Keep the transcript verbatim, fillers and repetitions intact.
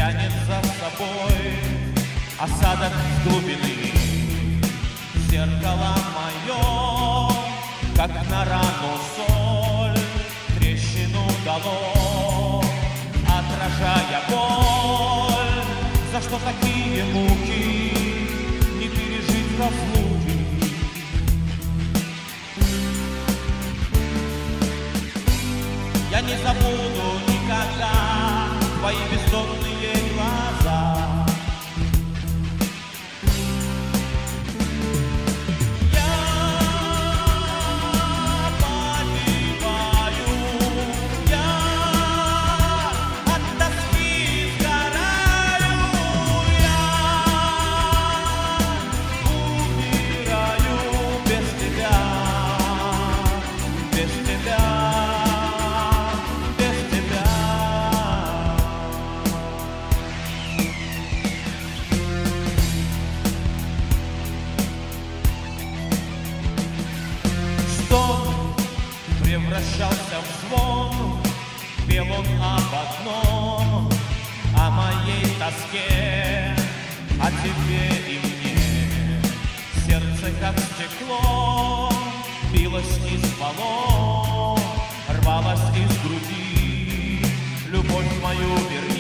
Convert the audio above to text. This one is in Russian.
тянет за собой осадок с глубины. Зеркало мое, как на рану соль, трещину дало, отражая боль. За что такие муки, не пережить разлуки? Я не забуду никогда твои бездонные глаза. Превращался в звон, пел он об одном, о моей тоске, о тебе и мне. Сердце, как стекло, билось и спало, рвалось из груди. Любовь мою верни.